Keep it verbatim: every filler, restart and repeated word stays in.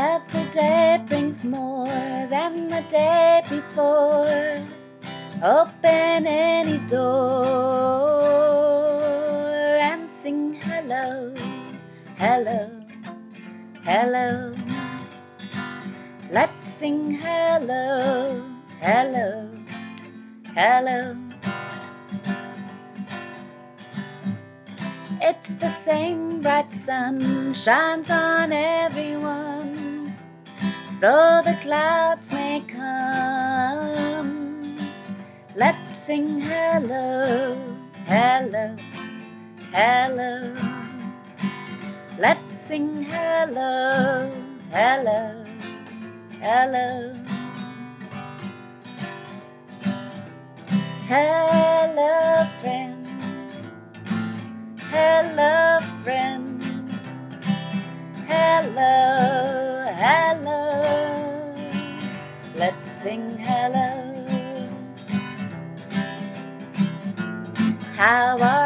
Every day brings more than the day before. Open any door and sing hello, hello, hello. Let's sing hello, hello, hello. It's the same bright sun shines on everyone, though the clouds may come. Let's sing hello, hello, hello. Let's sing hello, hello, hello. Hello, friend. Hello, friend. Hello, hello. Let's sing hello. How are